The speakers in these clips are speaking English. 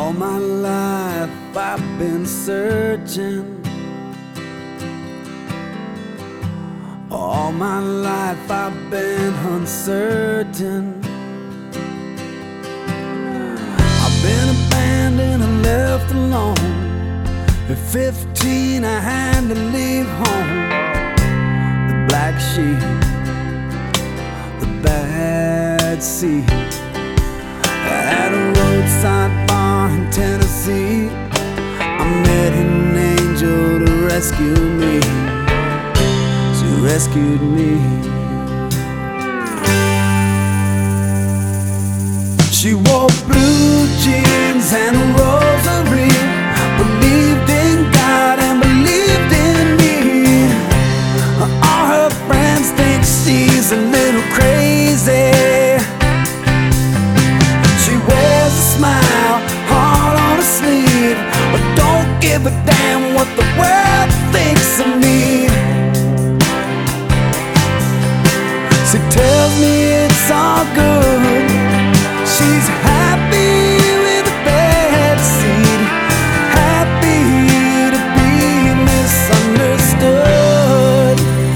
All my life I've been searching. All my life I've been uncertain. I've been abandoned and left alone. At 15 I had to leave home. The black sheep, the bad seed. At a roadside bar in Tennessee, I met an angel to rescue me. She rescued me. She wore blue jeans and a rosary, believed in God and believed in me. All her friends think she's a little crazy. Smile, heart on her sleeve, but don't give a damn what the world thinks of me. She tells me it's all good. She's happy with a bad seed, happy to be misunderstood.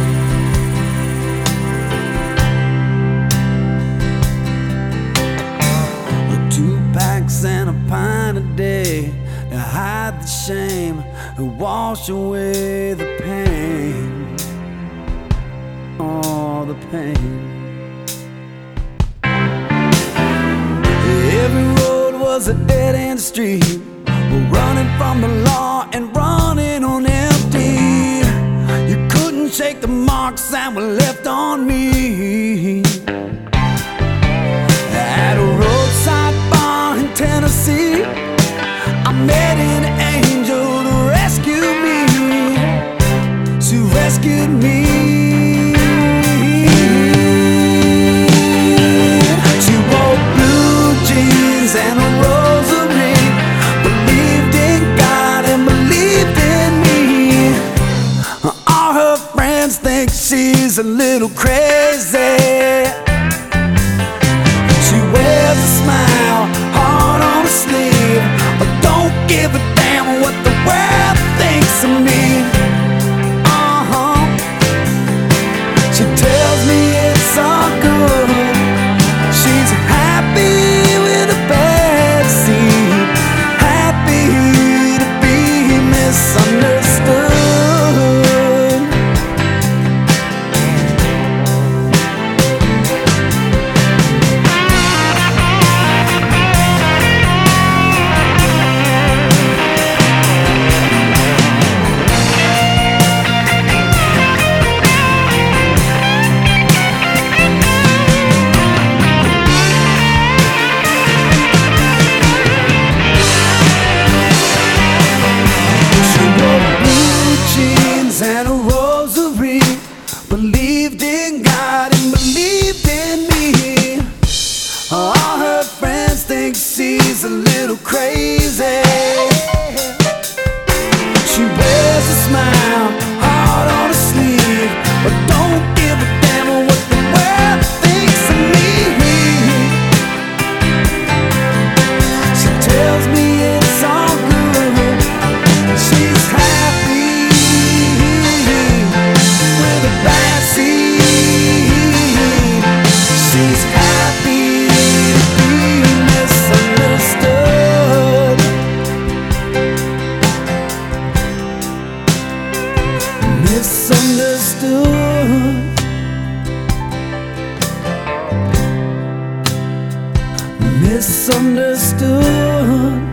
And a pint a day to hide the shame and wash away the pain. Oh, the pain. Every road was a dead-end street. We're running from the law and running on empty. You couldn't shake the marks that were left on me. At a roadside bar in Tennessee, I met an angel to rescue me. She rescued me. She wore blue jeans and a rosary, believed in God and believed in me. All her friends think she's a little crazy. She wears a smile, heart on her sleeve, but don't give a damn what the world thinks of me. She tells me it's all good. She's happy with a bad seed, happy to be misunderstood. And a rosary, believed in God and believed in me. All her friends think she's a little crazy. She wears a smile, heart on her sleeve, but don't give a damn what the world thinks of me. She tells me it's all good. She's happy. She's happy to be misunderstood. Misunderstood. Misunderstood.